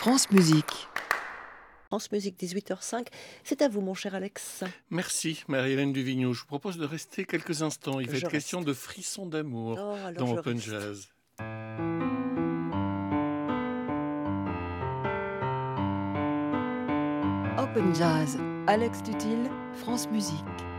France Musique. France Musique, 18h05. C'est à vous, mon cher Alex. Merci, Marie-Hélène Duvigneau. Je vous propose de rester quelques instants. Il va être question de frissons d'amour dans Open Jazz. Open Jazz. Alex Tutil, France Musique.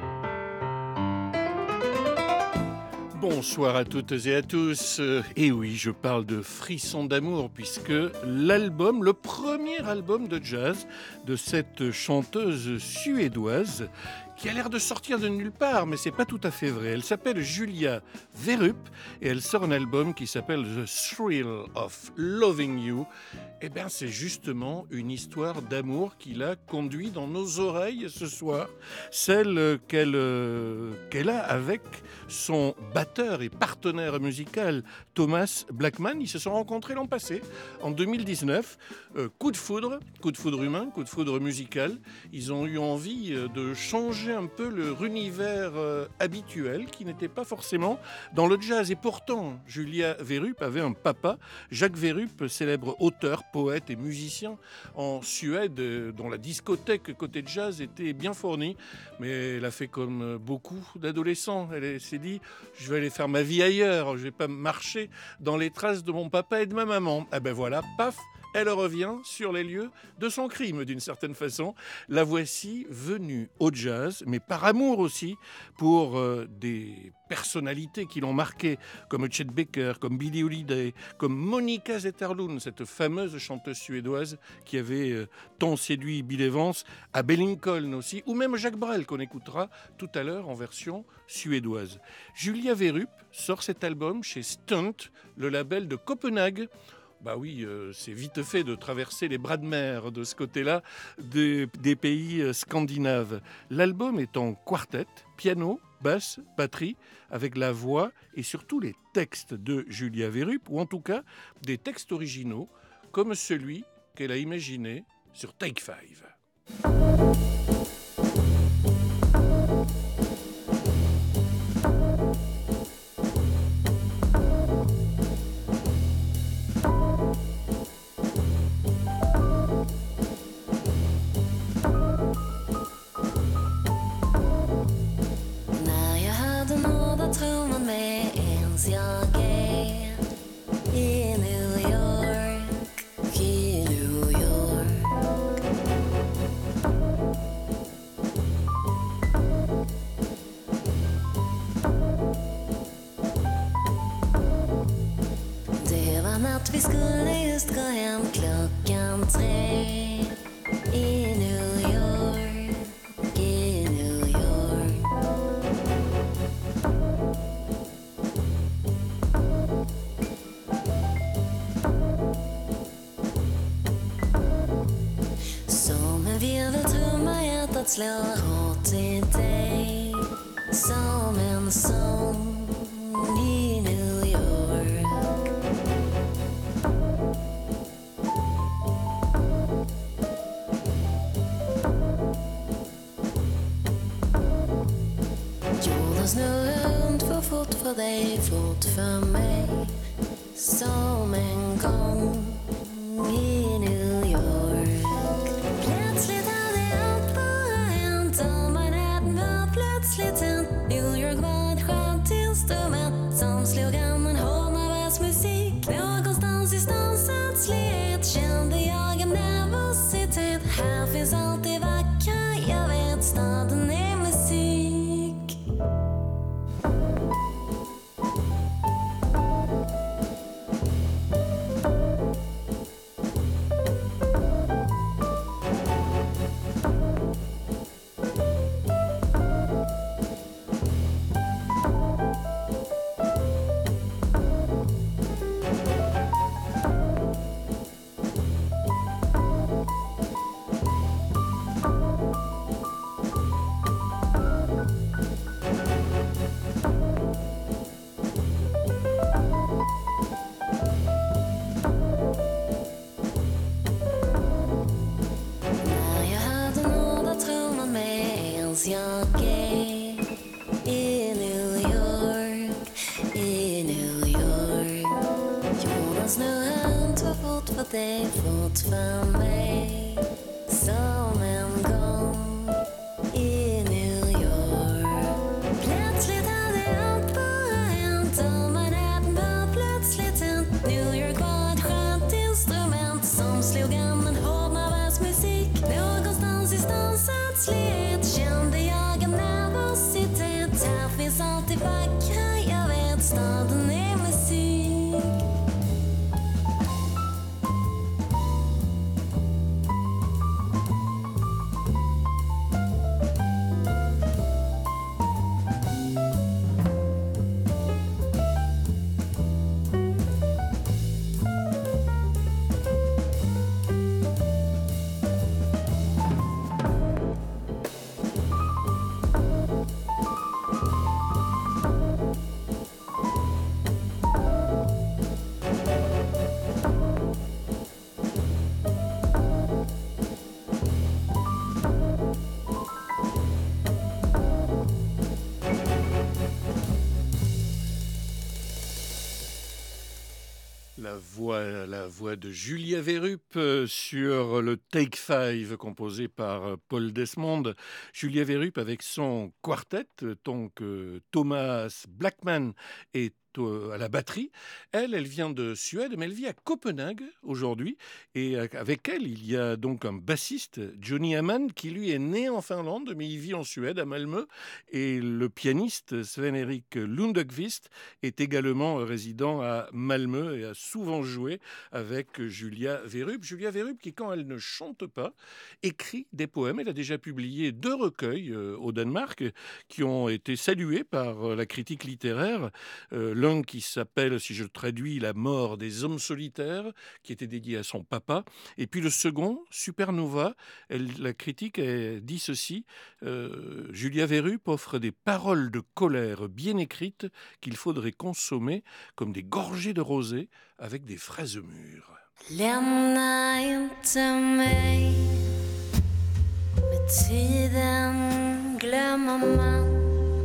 Bonsoir à toutes et à tous. Et oui, je parle de frissons d'amour puisque l'album, le premier album de jazz de cette chanteuse suédoise qui a l'air de sortir de nulle part, mais c'est pas tout à fait vrai. Elle s'appelle Julia Werup et elle sort un album qui s'appelle The Thrill of Loving You. Eh bien, c'est justement une histoire d'amour qui l'a conduit dans nos oreilles ce soir, celle qu'elle a avec son batteur et partenaire musical Thomas Blackman. Ils se sont rencontrés l'an passé, en 2019. Coup de foudre humain, coup de foudre musical. Ils ont eu envie de changer un peu leur univers habituel qui n'était pas forcément dans le jazz. Et pourtant, Julia Werup avait un papa, Jacques Werup, célèbre auteur, poète et musicien en Suède, dont la discothèque côté jazz était bien fournie. Mais elle a fait comme beaucoup d'adolescents. Elle s'est dit, je vais aller faire ma vie ailleurs, je vais pas marcher dans les traces de mon papa et de ma maman. Ah ben voilà, paf, elle revient sur les lieux de son crime, d'une certaine façon. La voici venue au jazz, mais par amour aussi pour des personnalités qui l'ont marqué, comme Chet Baker, comme Billie Holiday, comme Monica Zetterlund, cette fameuse chanteuse suédoise qui avait tant séduit Bill Evans, à Lincoln aussi, ou même Jacques Brel, qu'on écoutera tout à l'heure en version suédoise. Julia Werup sort cet album chez Stunt, le label de Copenhague. Bah oui, c'est vite fait de traverser les bras de mer de ce côté-là des pays scandinaves. L'album est en quartet, piano, basse, batterie, avec la voix et surtout les textes de Julia Werup, ou en tout cas des textes originaux, comme celui qu'elle a imaginé sur Take 5. Vi skulle just gå hem 3:00 i New York, i New York. Som en virveltrumma hjärtat slår hårt i dig, som en sång i New York. Snurrar runt för fort för dig, fort för mig, som en gång i New York. Plötsligt hade allt bara hänt, och Manhattan var plötsligt hänt. New York var ett skönt instrument som slog an en hårdnavas musik. Någonstans i stans ödslighet kände jag en nervositet. Här finns allt det vackra, jag vet staden är musik. för dig, fort för mig. Som en gång i New York. Plötsligt hade allt bara hänt och Manhattan var plötsligt hänt. New York var ett skönt instrument som slog an en hård nervös musik. Någonstans i stans ödslighet kände jag en nervositet. Här finns alltid vackra, jag vet, staden är musik. La voix de Julia Verrup sur le Take 5 composé par Paul Desmond. Julia Verrup avec son quartet, donc Thomas Blackman et à la batterie. Elle vient de Suède, mais elle vit à Copenhague aujourd'hui. Et avec elle, il y a donc un bassiste, Johnny Hammond, qui lui est né en Finlande, mais il vit en Suède, à Malmö. Et le pianiste Sven-Erik Lundekvist est également résident à Malmö et a souvent joué avec Julia Verrup. Julia Verrup qui, quand elle ne chante pas, écrit des poèmes. Elle a déjà publié 2 recueils au Danemark qui ont été salués par la critique littéraire. L'un qui s'appelle, si je traduis, La mort des hommes solitaires, qui était dédié à son papa. Et puis le second, Supernova, la critique dit ceci, Julia Verrup offre des paroles de colère bien écrites qu'il faudrait consommer comme des gorgées de rosée avec des fraises mûres. Lämna inte mig. Med tiden glömmer man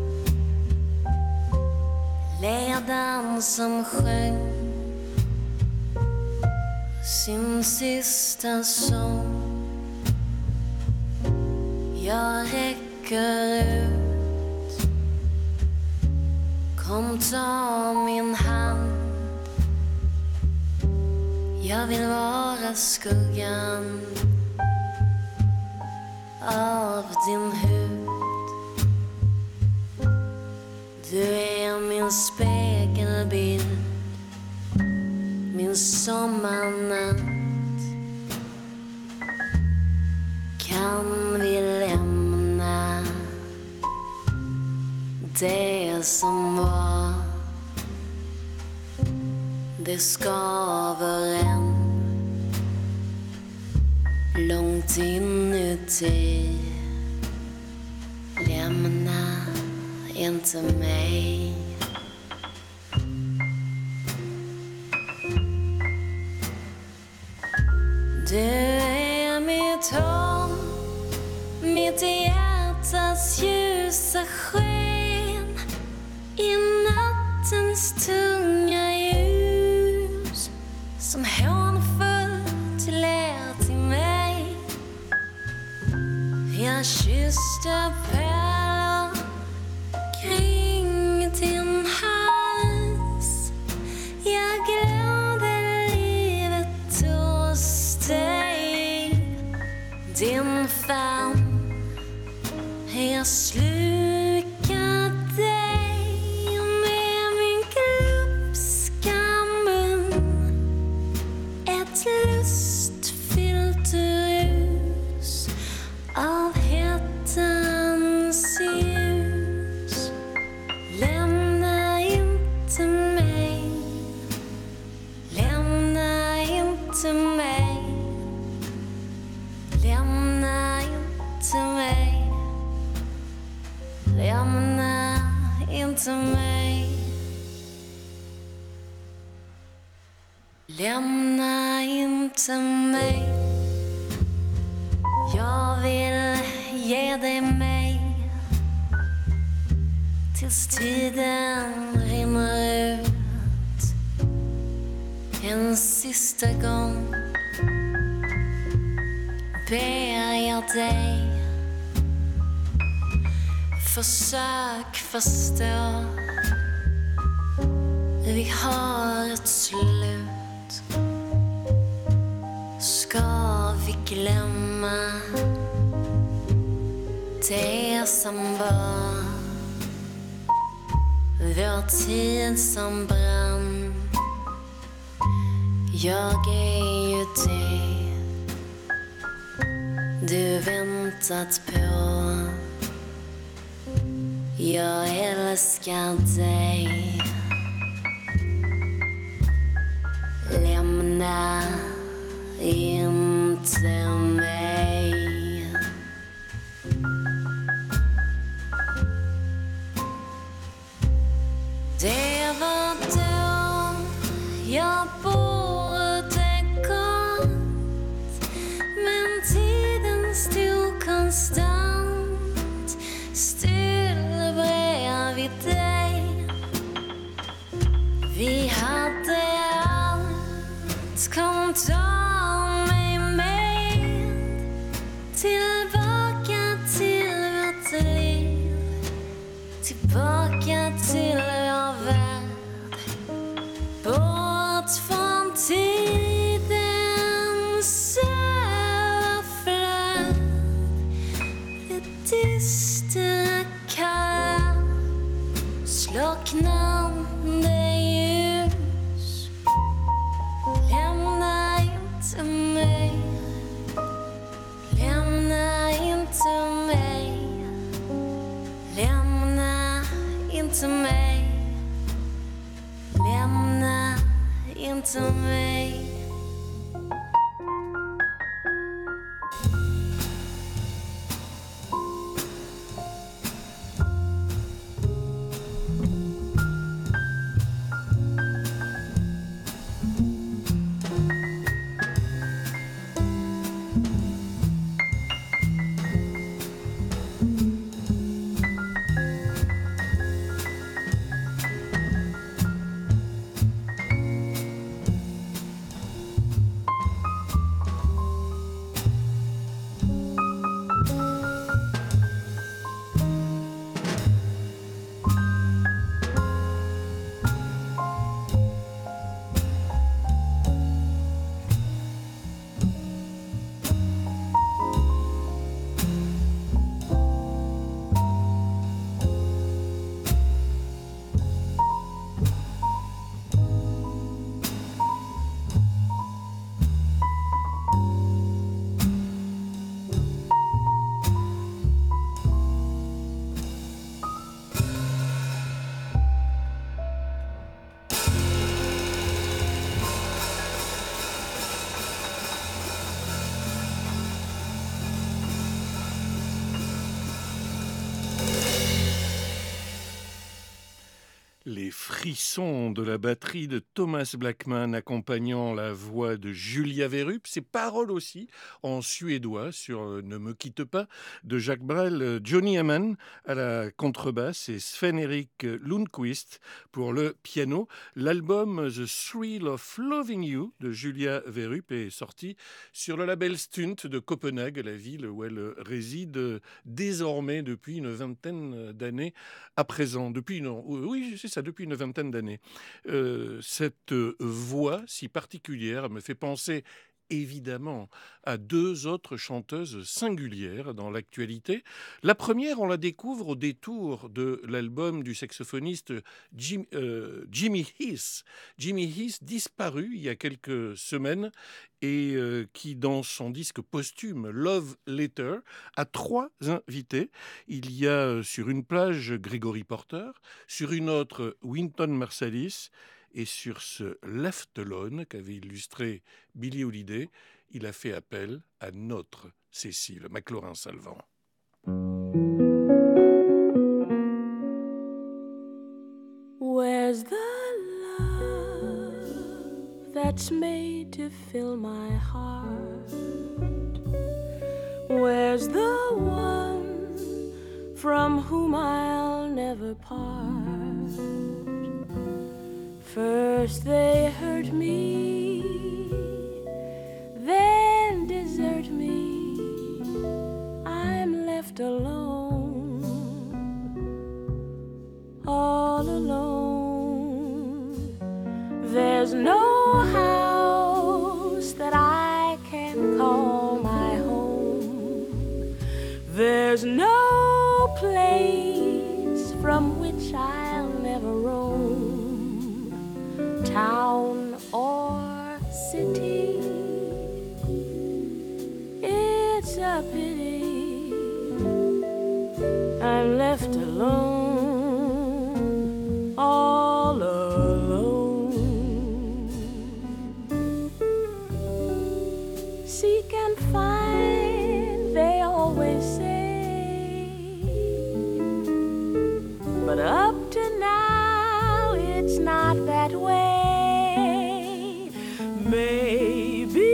ledaren som sjöng sin sista sång. Jag räcker ut. Kom, ta min hand. Jag vill vara skuggan av din hud. Du är min spegelbild, min sommarnatt. Kan vi lämna det som var? Det skaver än långt inuti. Lämna inte mig. Du är mitt hopp, mitt hjärtas ljusa sken i nattens tunga ljus som hånfullt lät till mig. Jag kysste pärlor kring din hals. Jag glömde livet hos dig. Din famn, jag slukade dig med min glupska mun. Ett lustfyllt rus av hettans ljus. Lämna inte mig. Lämna inte mig. Lämna inte mig. Lämna inte mig. Lämna inte mig. Jag vill ge dig mig tills tiden rinner ut. En sista gång ber jag dig, försök förstå. Vi har ett slut. Ska vi glömma det som var, vår tid som brann? Jag är ju det du väntat på. Jag älskar dig. Lämna inte mig. Det var då jag borde gått, men tiden stod konstant still bredvid dig. Vi hade allt, kom ta mig med tillbaka till vårt liv, tillbaka till vår värld, bort från tidens överflöd. Det dystra kalla, slocknande ljus. Lämna inte mig, lämna inte mig, lämna inte mig, lämna inte mig. Les frissons de la batterie de Thomas Blackman accompagnant la voix de Julia Werup, ses paroles aussi en suédois sur Ne me quitte pas de Jacques Brel, Johnny Hamann à la contrebasse et Sven-Erik Lundqvist pour le piano. L'album The Thrill of Loving You de Julia Werup est sorti sur le label Stunt de Copenhague, la ville où elle réside désormais depuis une vingtaine d'années à présent. Depuis une vingtaine d'années. Cette voix si particulière me fait penser évidemment à deux autres chanteuses singulières dans l'actualité. La première, on la découvre au détour de l'album du saxophoniste Jimmy Heath. Jimmy Heath, disparu il y a quelques semaines et qui, dans son disque posthume Love Letter, a 3 invités. Il y a sur une plage Gregory Porter, sur une autre Wynton Marsalis, et sur ce Left Alone qu'avait illustré Billie Holiday, il a fait appel à notre Cécile McLaurin-Salvant. Where's the love that's made to fill my heart? Where's the one from whom I'll never part? First they hurt me, which I'll never roam, town or city. It's a pity I'm left alone, all alone. Seek and find, they always say, but up to now it's not that way. Maybe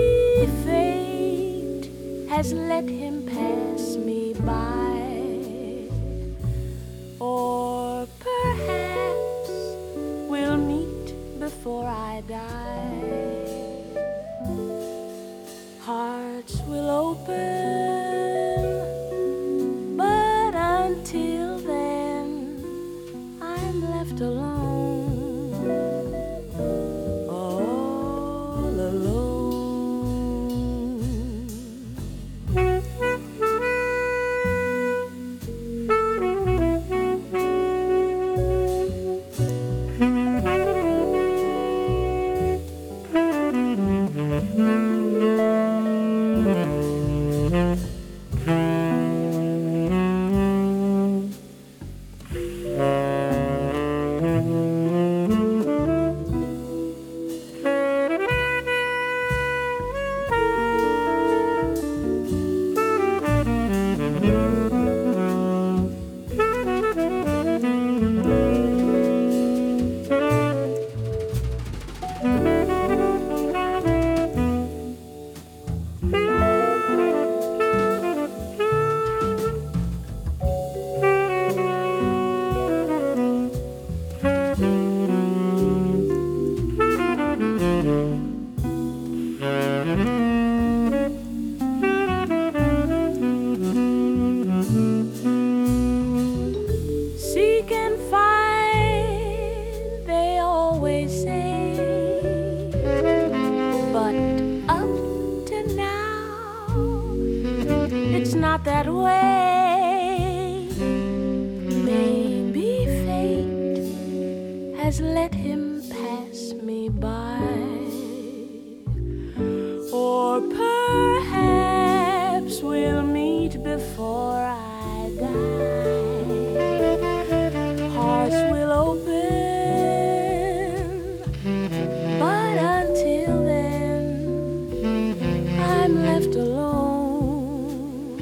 fate has let him pass me by, or perhaps we'll meet before I die. Hearts will open, but until then I'm left alone, all alone. Seek and find, they always say, but up to now it's not that way. Maybe fate has let him pass me by, or perhaps we'll meet before I die. Hearts will open, but until then I'm left alone,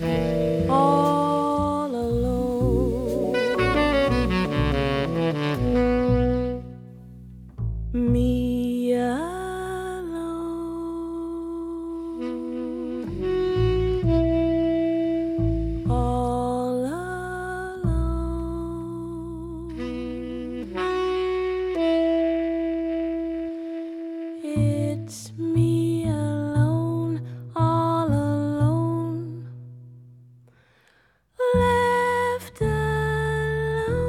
all alone. Me alone, all alone. It's me alone, all alone, left alone.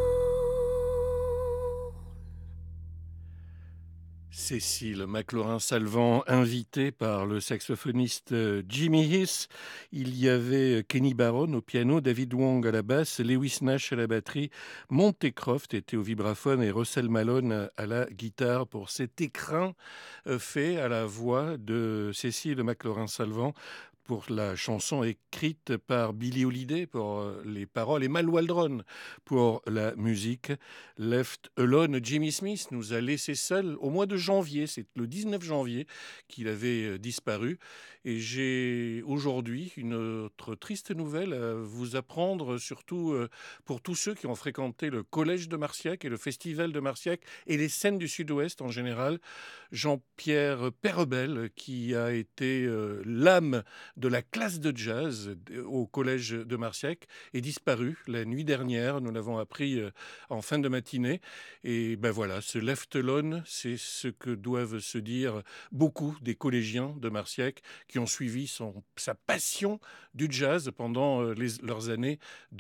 Cécile McLaurin-Salvant, invitée par le saxophoniste Jimmy Hiss. Il y avait Kenny Barron au piano, David Wong à la basse, Lewis Nash à la batterie, Monte Croft était au vibraphone et Russell Malone à la guitare pour cet écrin fait à la voix de Cécile McLaurin-Salvant pour la chanson écrite par Billie Holiday pour les paroles et Mal Waldron pour la musique. Left Alone, Jimmy Smith nous a laissés seuls au mois de janvier. C'est le 19 janvier qu'il avait disparu. Et j'ai aujourd'hui une autre triste nouvelle à vous apprendre, surtout pour tous ceux qui ont fréquenté le collège de Marciac et le festival de Marciac et les scènes du Sud-Ouest en général. Jean-Pierre Perebel, qui a été l'âme de la classe de jazz au collège de Marciac, est disparu la nuit dernière. Nous l'avons appris en fin de matinée. Et ben voilà, ce left alone, c'est ce que doivent se dire beaucoup des collégiens de Marciac qui ont suivi sa passion du jazz pendant leurs années de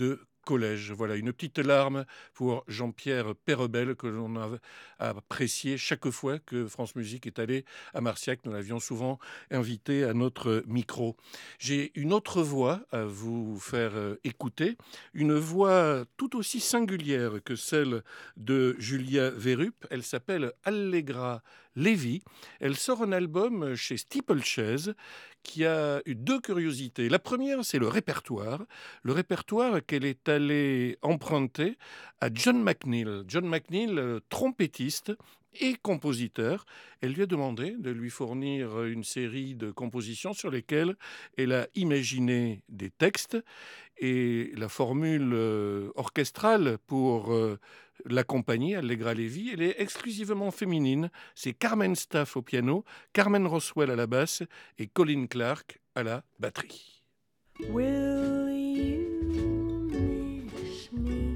collège. Voilà, une petite larme pour Jean-Pierre Pérebel que l'on a apprécié chaque fois que France Musique est allé à Marciac. Nous l'avions souvent invité à notre micro. J'ai une autre voix à vous faire écouter, une voix tout aussi singulière que celle de Julia Verrup. Elle s'appelle Allegra Lévy. Elle sort un album chez Steeplechase qui a eu deux curiosités. La première, c'est le répertoire qu'elle est allée emprunter à John McNeill. John McNeill, trompettiste et compositeur. Elle lui a demandé de lui fournir une série de compositions sur lesquelles elle a imaginé des textes. Et la formule orchestrale pour l'accompagner, Allegra Lévy, elle est exclusivement féminine. C'est Carmen Staff au piano, Carmen Roswell à la basse et Colin Clark à la batterie. Will you miss me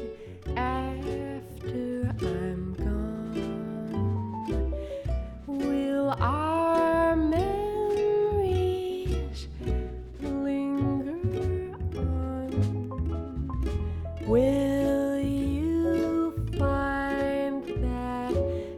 after I'm gone? Will our memories linger on? Will you find that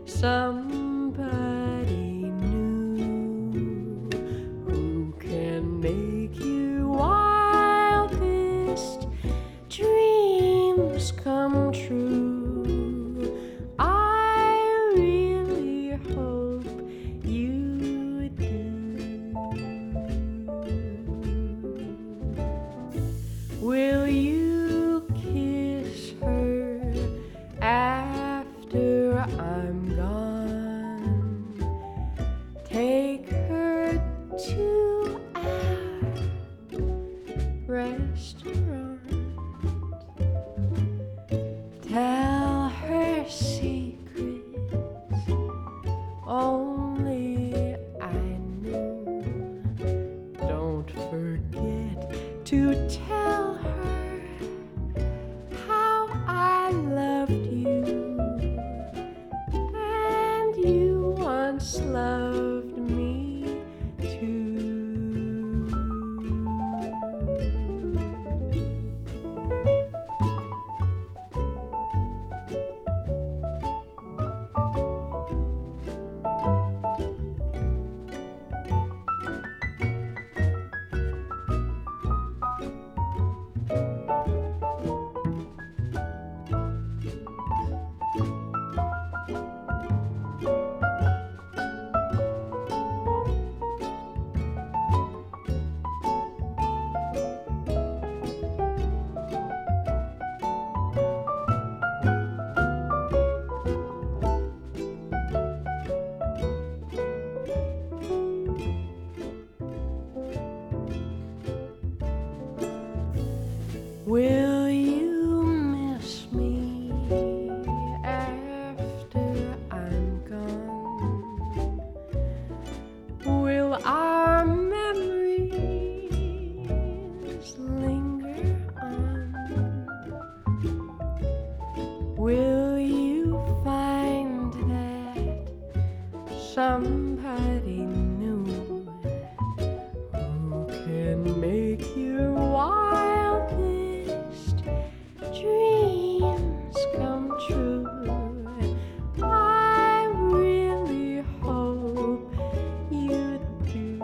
somebody new who can make your wildest dreams come true? I really hope you do. Will you kiss her after I'm gone? Take her to our restaurant. Tell her secrets only I know. Don't forget to tell her how I loved you and you once loved me too. Will you miss me after I'm gone? Will our memories linger on? Will you find that somebody new who can make your wildest dreams come true? I really hope you do.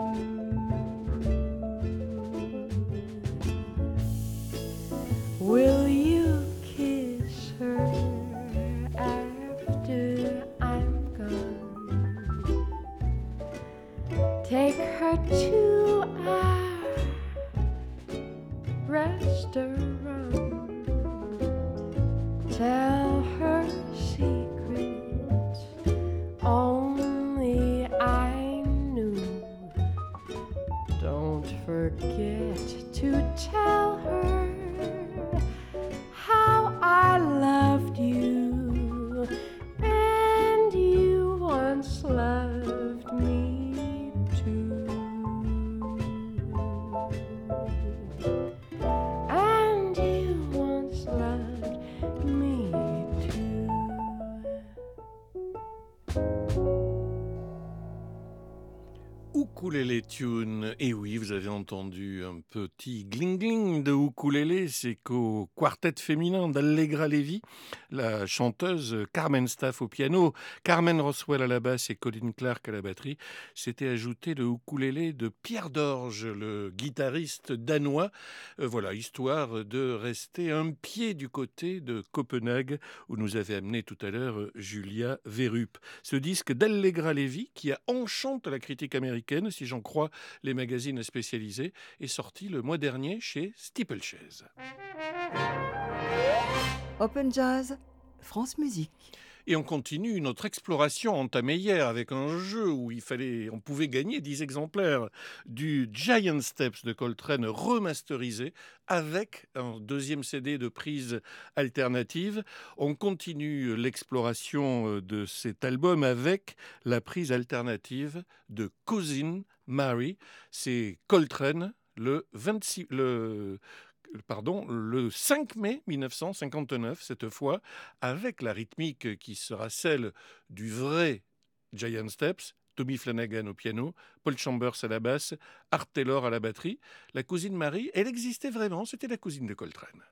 Will you kiss her after I'm gone? Take her to our restaurant. Tell her secrets only I knew. Don't forget to tell her how I loved you and you once loved me too. And you once loved me too. Ukulele Tune. Et oui, vous avez entendu un petit gling-gling de ukulélé, c'est qu'au quartet féminin d'Allegra Levy, la chanteuse Carmen Staff au piano, Carmen Roswell à la basse et Colin Clark à la batterie, s'était ajouté le ukulélé de Pierre Dorge, le guitariste danois. Voilà, histoire de rester un pied du côté de Copenhague, où nous avait amené tout à l'heure Julia Verrup. Ce disque d'Allegra Levy, qui a enchante la critique américaine, si j'en crois les magazines spécialisés, est sorti le mois dernier chez Steeplechase. Open Jazz, France Musique. Et on continue notre exploration entamée hier avec un jeu où on pouvait gagner 10 exemplaires du Giant Steps de Coltrane remasterisé avec un deuxième CD de prise alternative. On continue l'exploration de cet album avec la prise alternative de Cousin Mary. C'est Coltrane le 5 mai 1959, cette fois, avec la rythmique qui sera celle du vrai Giant Steps, Tommy Flanagan au piano, Paul Chambers à la basse, Art Taylor à la batterie. La cousine Marie, elle existait vraiment, c'était la cousine de Coltrane.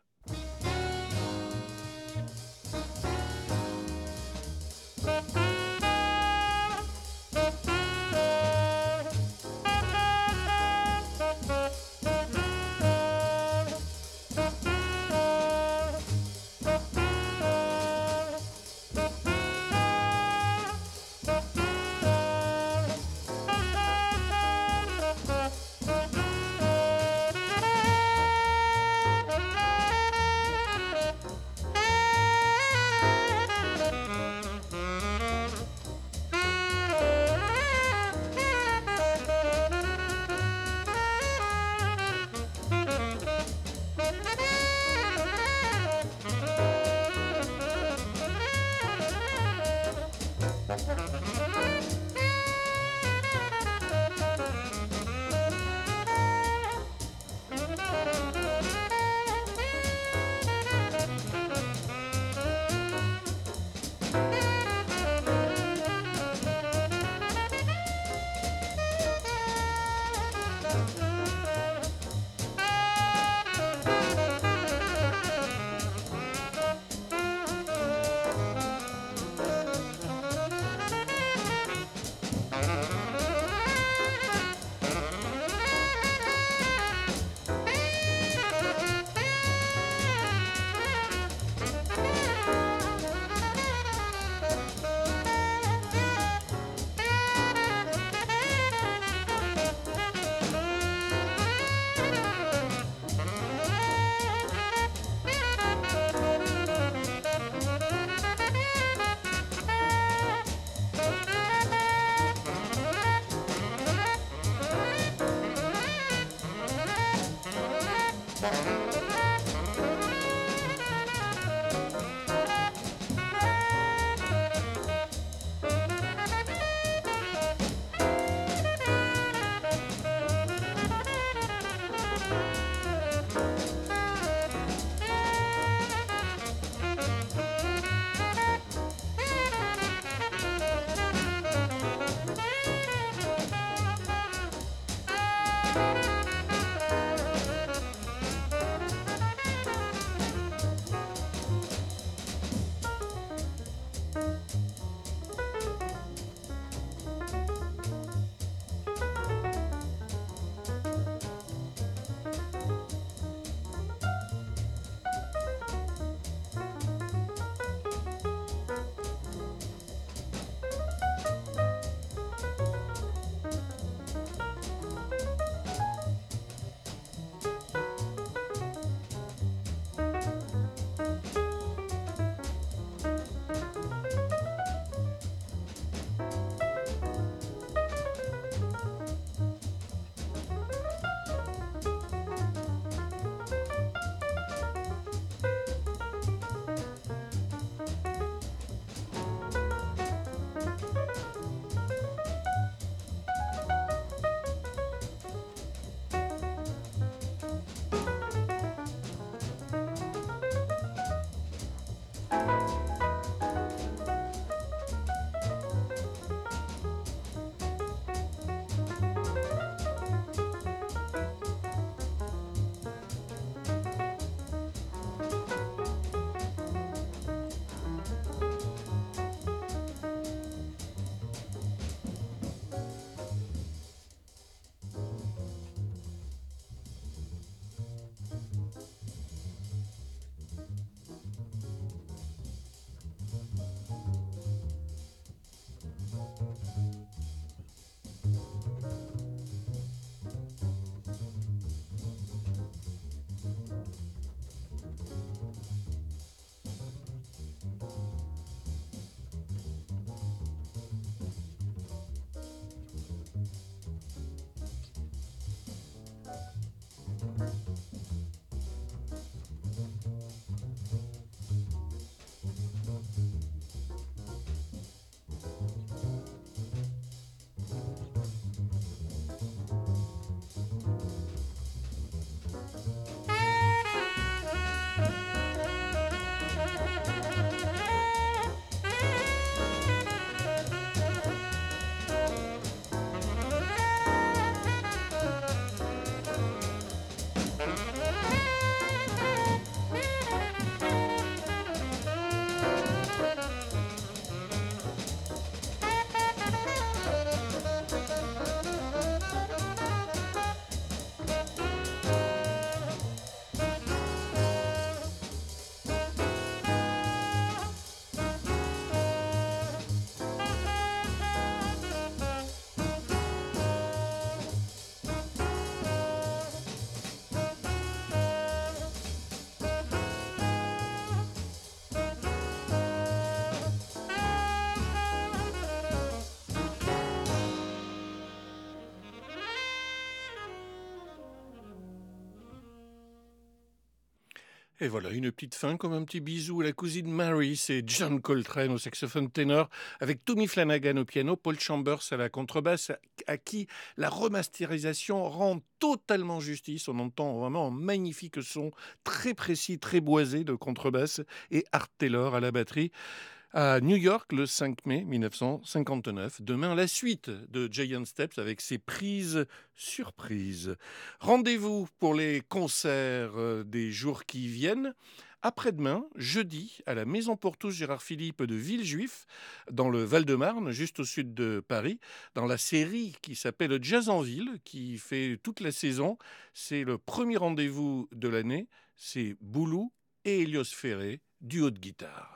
Et voilà, une petite fin comme un petit bisou à la cousine Mary. C'est John Coltrane au saxophone ténor, avec Tommy Flanagan au piano, Paul Chambers à la contrebasse, à qui la remasterisation rend totalement justice. On entend vraiment un magnifique son, très précis, très boisé de contrebasse, et Art Taylor à la batterie. À New York, le 5 mai 1959. Demain, la suite de Giant Steps avec ses prises surprises. Rendez-vous pour les concerts des jours qui viennent. Après-demain, jeudi, à la Maison pour tous Gérard Philippe de Villejuif, dans le Val-de-Marne, juste au sud de Paris, dans la série qui s'appelle Jazz en Ville, qui fait toute la saison. C'est le premier rendez-vous de l'année. C'est Boulou et Hélios Ferré, duo de guitare.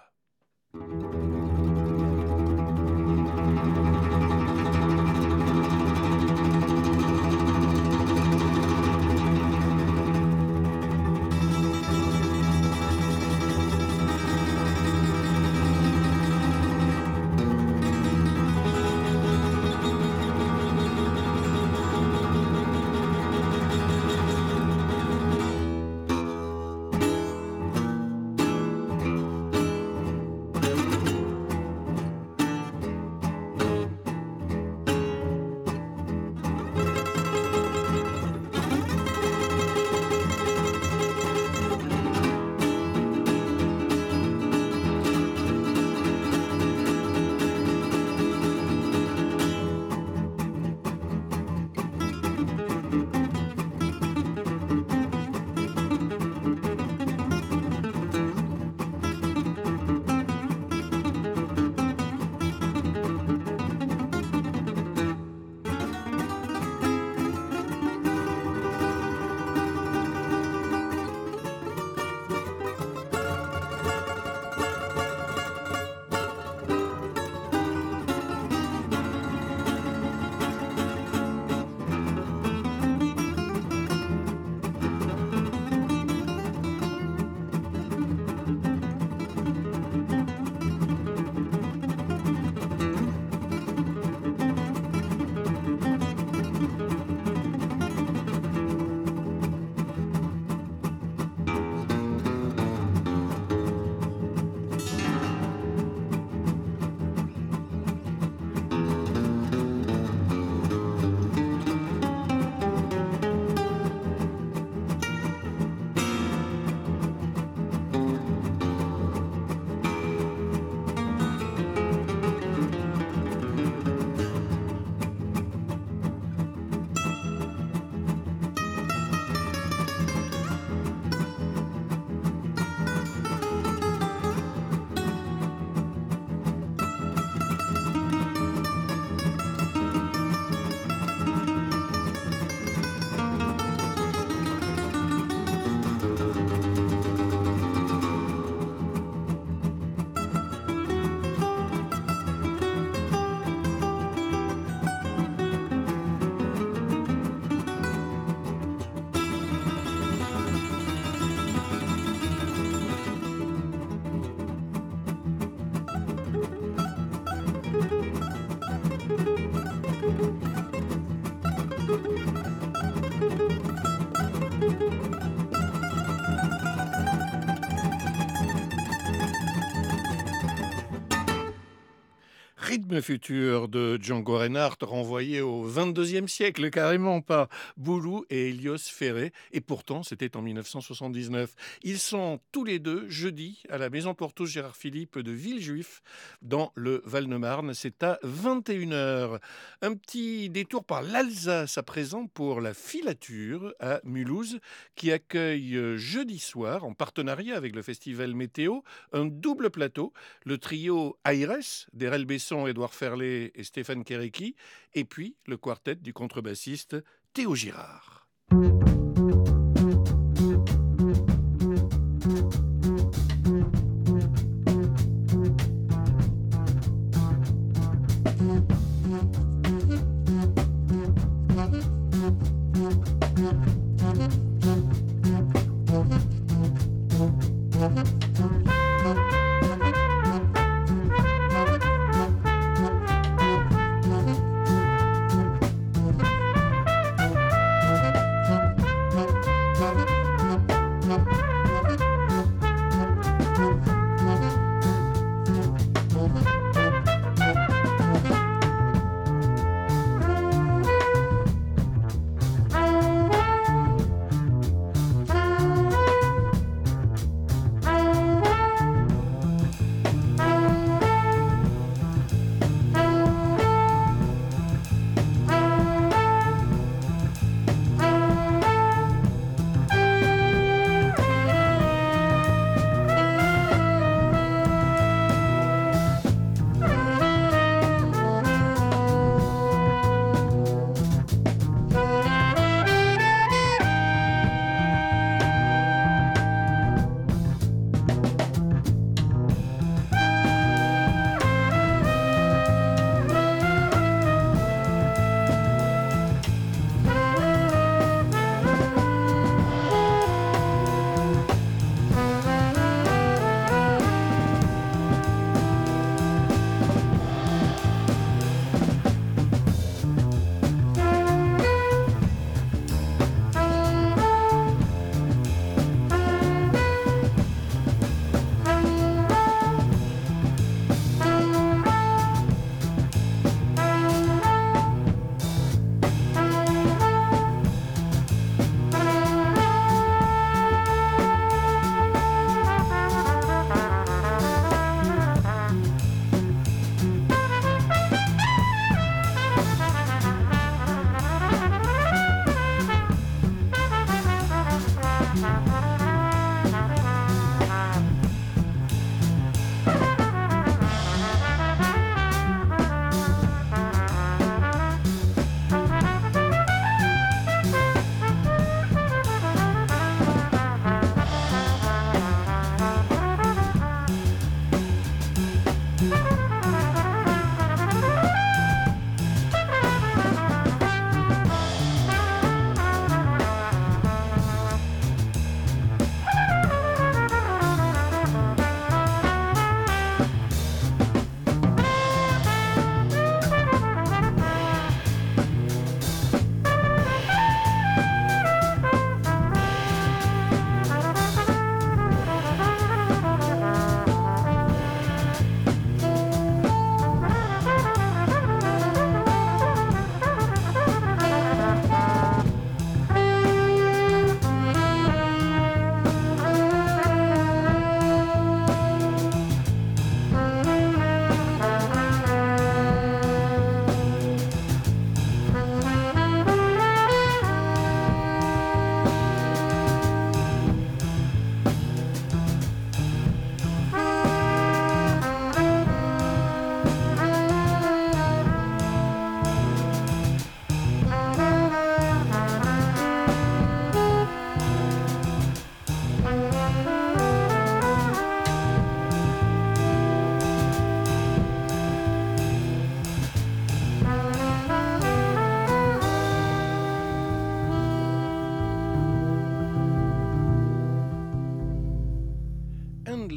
Rythme futur de Django Reinhardt, renvoyé au 22e siècle, carrément pas Boulou et Hélios Ferré. Et pourtant, c'était en 1979. Ils sont tous les deux jeudi à la Maison pour tous Gérard Philippe de Villejuif, dans le Val-de-Marne. C'est à 21h. Un petit détour par l'Alsace à présent pour la Filature à Mulhouse, qui accueille jeudi soir, en partenariat avec le Festival Météo, un double plateau. Le trio Aires, d'Erel Besson, Édouard Ferlet et Stéphane Kéréki, et puis le quartet du contrebassiste Théo Girard.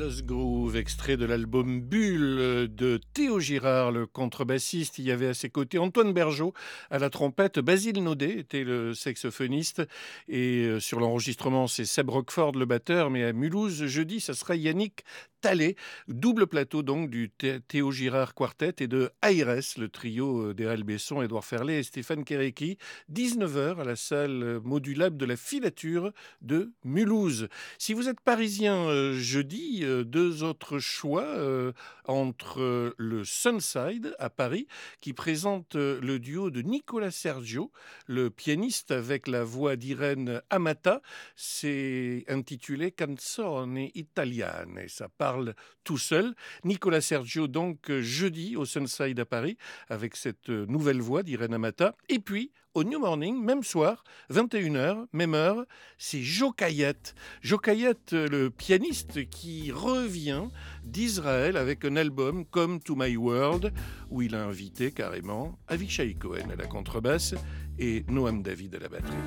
Lost Groove, extrait de l'album Bulle de Théo Girard, le contrebassiste. Il y avait à ses côtés Antoine Bergeot à la trompette, Basile Naudet était le saxophoniste et sur l'enregistrement c'est Seb Roquefort le batteur, mais à Mulhouse jeudi ça sera Yannick Tallet, double plateau donc du Théo Girard Quartet et de Aires, le trio d'Erel Besson, Édouard Ferlet et Stéphane Kéréki, 19h à la salle modulable de la Filature de Mulhouse. Si vous êtes parisien jeudi, deux autres choix entre le Sunside à Paris qui présente le duo de Nicola Sergio, le pianiste avec la voix d'Irène Amata. C'est intitulé Canzone Italiane et ça parle tout seul. Nicola Sergio donc jeudi au Sunside à Paris avec cette nouvelle voix d'Irène Amata. Et puis au New Morning, même soir, 21h, même heure, c'est Joe Cayette. Joe Cayette, le pianiste qui revient d'Israël avec un album Come to My World, où il a invité carrément Avishai Cohen à la contrebasse et Noam David à la batterie.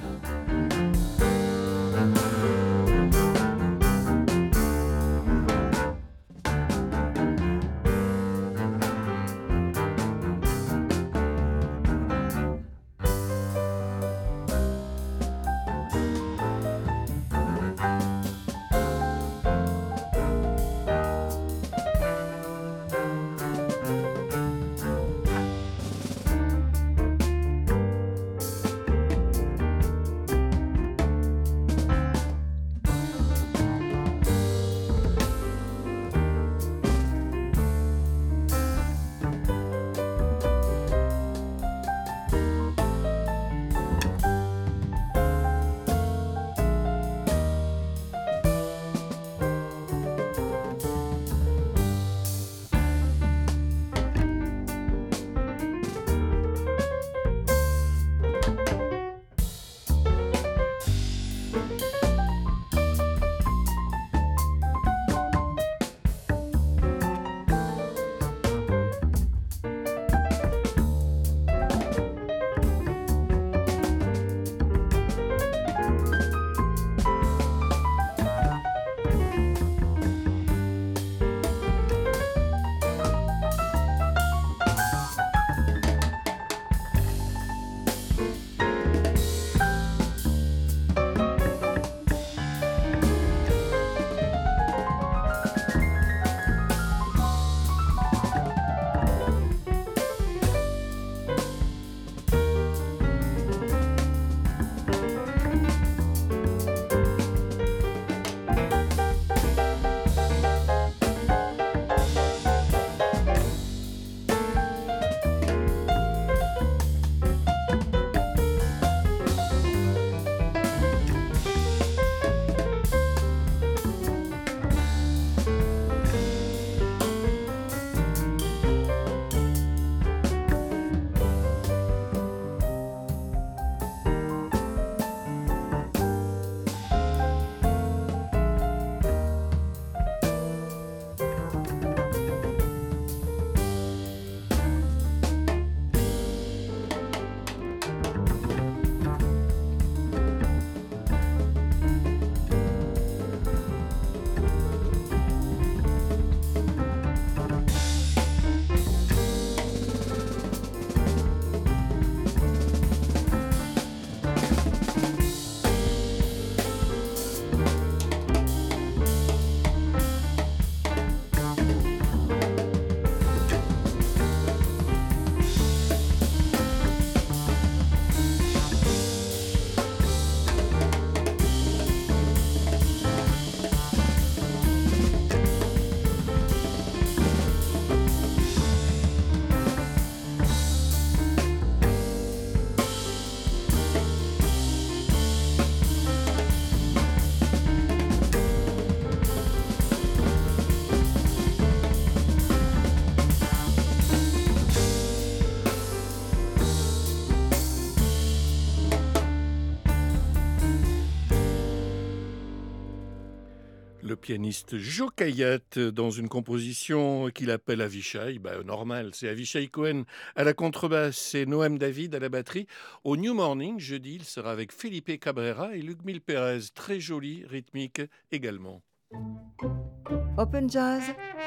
Le pianiste Joe Cayette dans une composition qu'il appelle Avishai, normal, c'est Avishai Cohen à la contrebasse et Noam David à la batterie. Au New Morning, jeudi, il sera avec Felipe Cabrera et Ludmil Pérez, très joli, rythmique également. Open Jazz.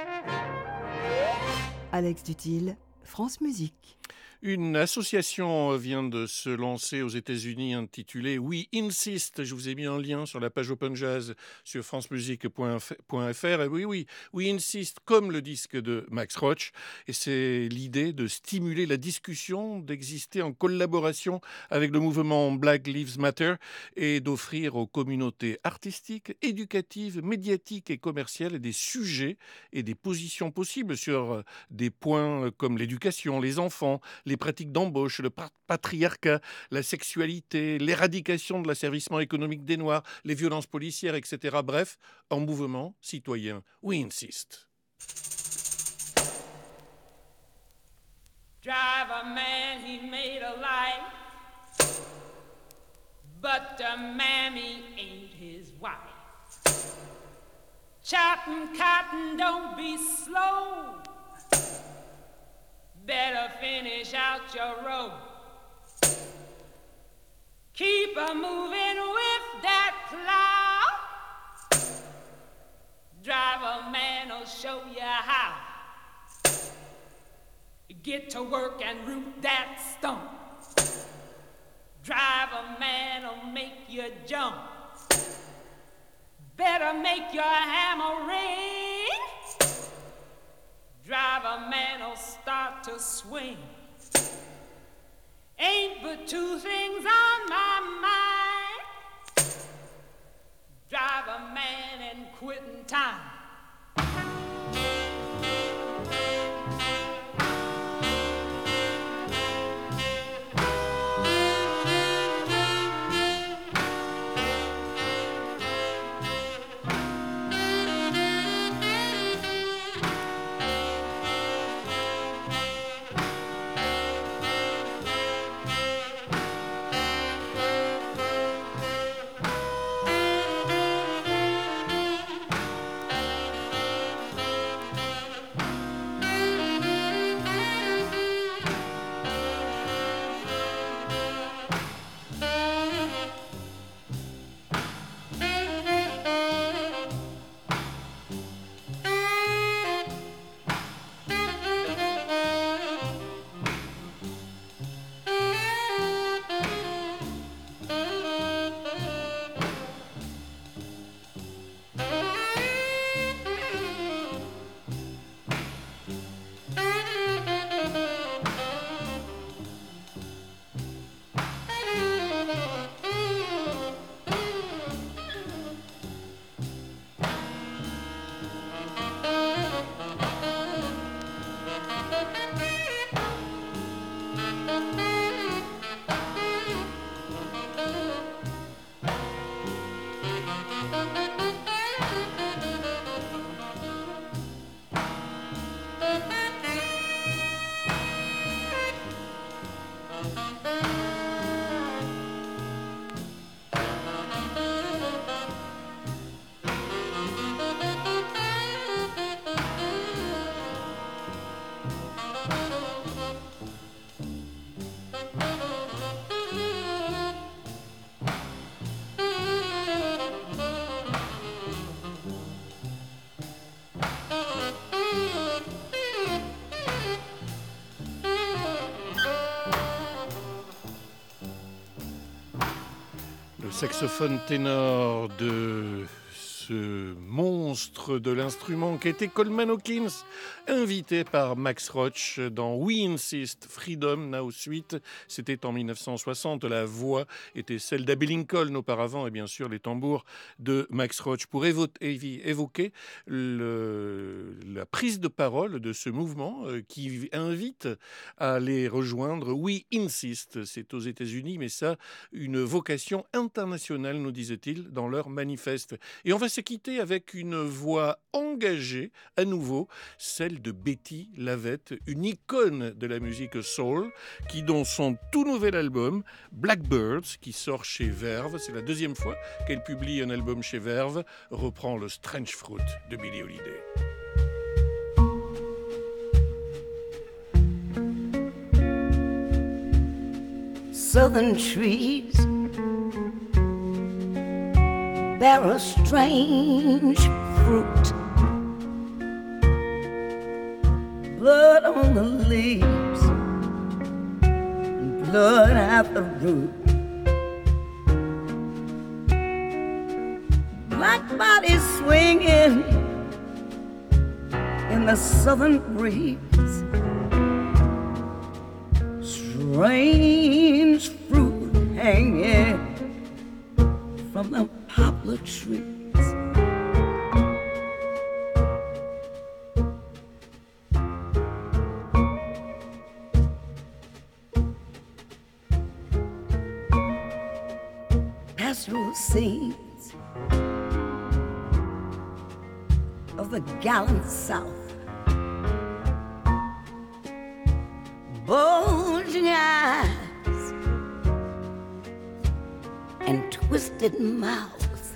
Alex Dutil, France Musique. Une association vient de se lancer aux États-Unis intitulée We Insist. Je vous ai mis un lien sur la page Open Jazz sur francemusique.fr. Et oui, We Insist, comme le disque de Max Roach. Et c'est l'idée de stimuler la discussion, d'exister en collaboration avec le mouvement Black Lives Matter et d'offrir aux communautés artistiques, éducatives, médiatiques et commerciales des sujets et des positions possibles sur des points comme l'éducation, les enfants, les pratiques d'embauche, le patriarcat, la sexualité, l'éradication de l'asservissement économique des Noirs, les violences policières, etc. Bref, un mouvement citoyen. We insist. Drive a man, he made a life, but the mammy ain't his wife. Chopping cotton, don't be slow. Better finish out your row. Keep a moving with that plow. Drive a man'll show you how. Get to work and root that stump. Drive a man'll make you jump. Better make your hammer ring. Drive a man'll start to swing. Ain't but two things on my mind. Drive a man and quitting time. Saxophone ténor de ce monstre de l'instrument qui était Coleman Hawkins, invité par Max Roach dans We Insist, Freedom Now Suite. C'était en 1960. La voix était celle d'Abbey Lincoln auparavant et bien sûr les tambours de Max Roach pour évoquer la prise de parole de ce mouvement qui invite à les rejoindre. We Insist, c'est aux États-Unis, mais ça, une vocation internationale, nous disait-il, dans leur manifeste. Et on va se quitter avec une voix engagée, à nouveau, celle de Betty Lavette, une icône de la musique soul, qui dans son tout nouvel album, Blackbirds, qui sort chez Verve, c'est la deuxième fois qu'elle publie un album chez Verve, reprend le Strange Fruit de Billie Holiday. Southern trees bear a strange fruit, blood on the leaves, and blood at the root. Black bodies swinging in the southern breeze, strange fruit hanging from the poplar trees. Pastoral scenes of the gallant South, bulging eyes and twisted mouths,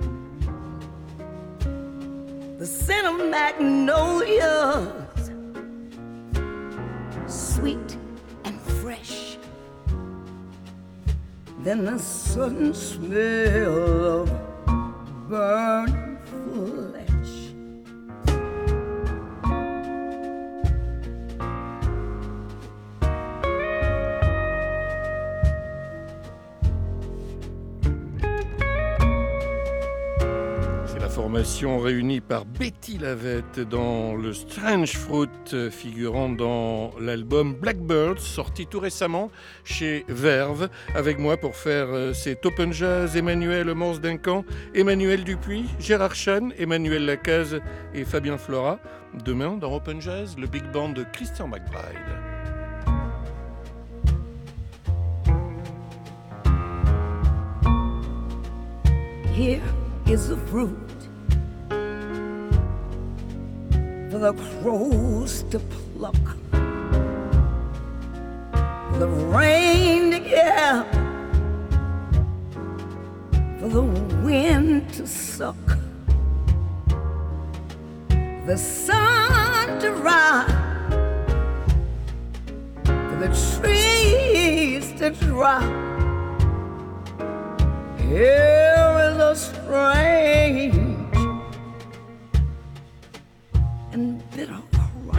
the scent of magnolias, sweet and fresh, then the sudden smell of burnt flesh. Formation réunie par Betty Lavette dans le Strange Fruit, figurant dans l'album Blackbirds, sorti tout récemment chez Verve. Avec moi pour faire cet Open Jazz, Emmanuel Morse-Duncan, Emmanuel Dupuis, Gérard Chan, Emmanuel Lacaze et Fabien Flora. Demain, dans Open Jazz, le big band de Christian McBride. Here is the fruit for the crows to pluck, for the rain to get, for the wind to suck, the sun to rise, for the trees to drop. Here is a strange and bitter crop.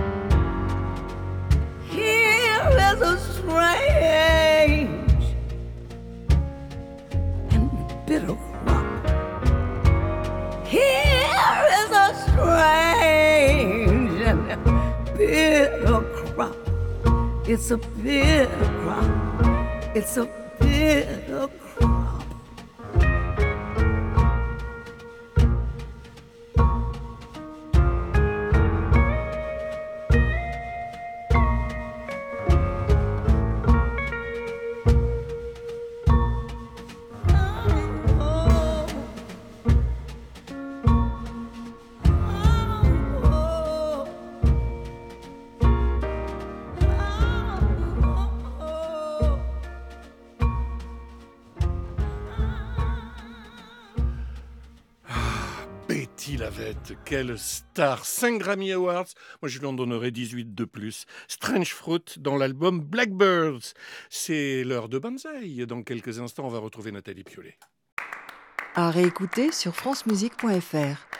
Here is a strange and bitter crop. Here is a strange and bitter crop. It's a bitter crop. It's a bitter crop. Betty Lavette, quelle star! 5 Grammy Awards, moi je lui en donnerais 18 de plus. Strange Fruit dans l'album Blackbirds. C'est l'heure de Banzai. Dans quelques instants, on va retrouver Nathalie Piolet. À réécouter sur francemusique.fr.